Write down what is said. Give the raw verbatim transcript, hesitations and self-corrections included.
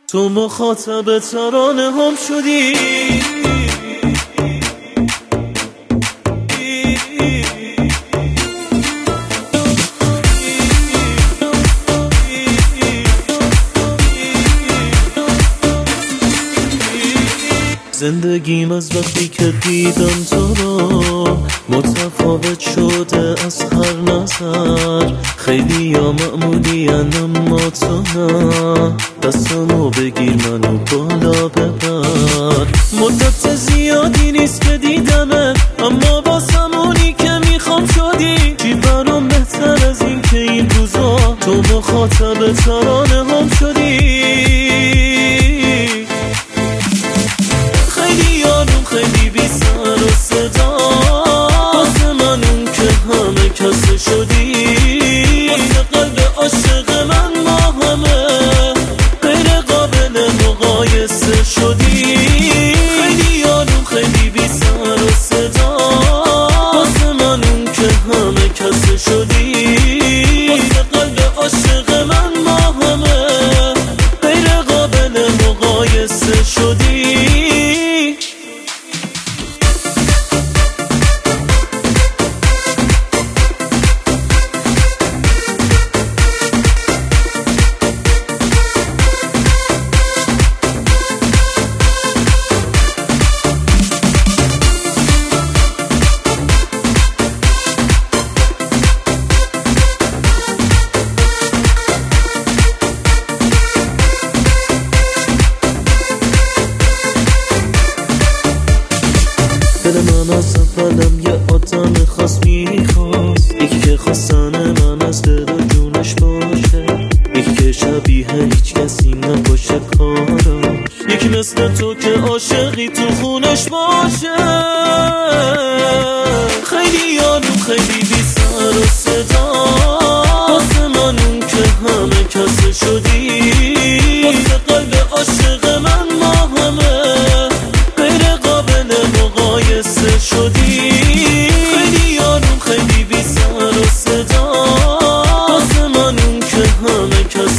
تو مخاطب ترانه هم شدی. زندگیم از وقتی که دیدم تو رو متفاوت شده از هر نظر. خیلی یا معمولی اما تو نه، دستمو بگیر منو بالا ببر. مدت زیادی نیست که دیدمه، اما واسم اونی که میخوام شدی. چی برام بهتر از این که این روزا تو مخاطب ترانه هم شدی. خیلی بی سر و صدا واسه من اون که همه کس شدی. واسه قلب عاشق من ما همه غیر قابل مقایسه شدی. خیلی یارم خیلی بی سر و صدا واسه من اون که همه کس شدی. واسه قلب عاشق من ما همه غیر قابل مقایسه شدی. دل من از اولم یه آدم خاص میخواست، یکی که خواستن من از دل و جونش باشه، یکی که شبیه هیچ کسی نباشه کاراش، یکی مثل تو که عاشقی تو خونش باشه. خیلی یارم خیلی بی سر و صدا واسه من اون که همه کس شدی. واسه قلب عاشق من ما همه غیر قابل مقایسه شدی. خیلی یارم خیلی بی سر و صدا واسه من اون که همه کس